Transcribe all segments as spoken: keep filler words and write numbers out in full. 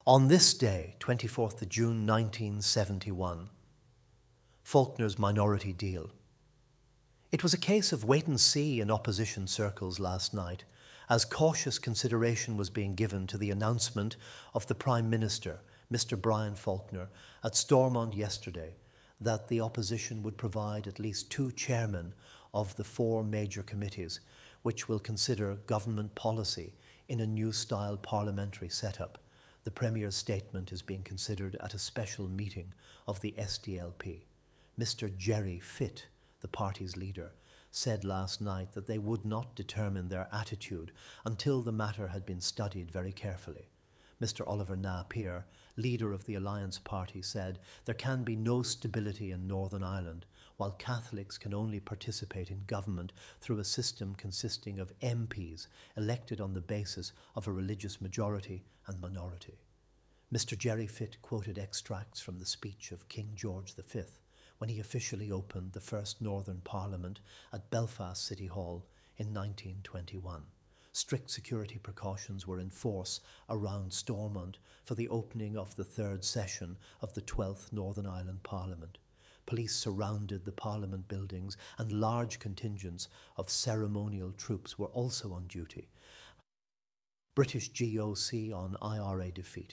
On this day, twenty-fourth of June nineteen seventy-one, Faulkner's minority deal. It was a case of wait and see in opposition circles last night, as cautious consideration was being given to the announcement of the Prime Minister, Mister Brian Faulkner, at Stormont yesterday, that the opposition would provide at least two chairmen of the four major committees which will consider government policy in a new-style parliamentary setup. The Premier's statement is being considered at a special meeting of the S D L P. Mister Gerry Fitt, the party's leader, said last night that they would not determine their attitude until the matter had been studied very carefully. Mister Oliver Napier, leader of the Alliance Party, said there can be no stability in Northern Ireland while Catholics can only participate in government through a system consisting of M Ps elected on the basis of a religious majority and minority. Mister Gerry Fitt quoted extracts from the speech of King George the Fifth when he officially opened the first Northern Parliament at Belfast City Hall in nineteen twenty-one. Strict security precautions were in force around Stormont for the opening of the third session of the twelfth Northern Ireland Parliament. Police surrounded the Parliament buildings and large contingents of ceremonial troops were also on duty. British G O C on I R A defeat.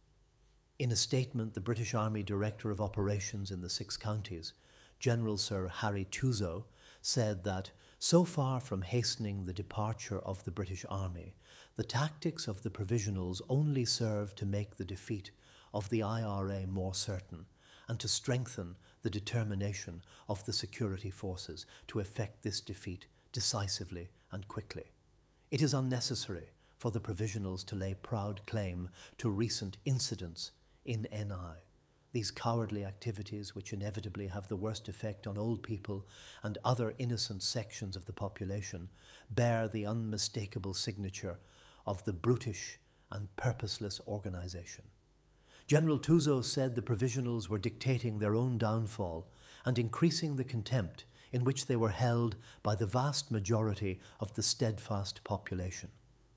In a statement, the British Army Director of Operations in the Six Counties, General Sir Harry Tuzo, said that so far from hastening the departure of the British Army, the tactics of the Provisionals only serve to make the defeat of the I R A more certain and to strengthen the determination of the security forces to effect this defeat decisively and quickly. It is unnecessary for the Provisionals to lay proud claim to recent incidents in N I. These cowardly activities, which inevitably have the worst effect on old people and other innocent sections of the population, bear the unmistakable signature of the brutish and purposeless organization. General Tuzo said the Provisionals were dictating their own downfall and increasing the contempt in which they were held by the vast majority of the steadfast population.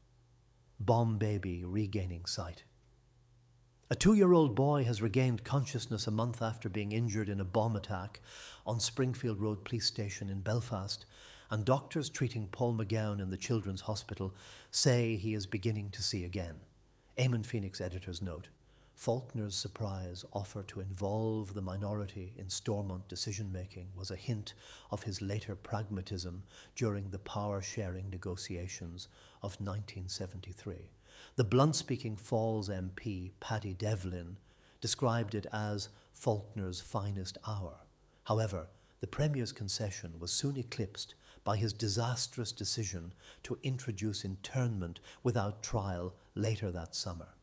Bomb baby regaining sight. A two-year-old boy has regained consciousness a month after being injured in a bomb attack on Springfield Road Police Station in Belfast, and doctors treating Paul McGowan in the Children's Hospital say he is beginning to see again. Eamon Phoenix editor's note. Faulkner's surprise offer to involve the minority in Stormont decision-making was a hint of his later pragmatism during the power-sharing negotiations of nineteen seventy-three. The blunt-speaking Falls M P, Paddy Devlin, described it as Faulkner's finest hour. However, the Premier's concession was soon eclipsed by his disastrous decision to introduce internment without trial later that summer.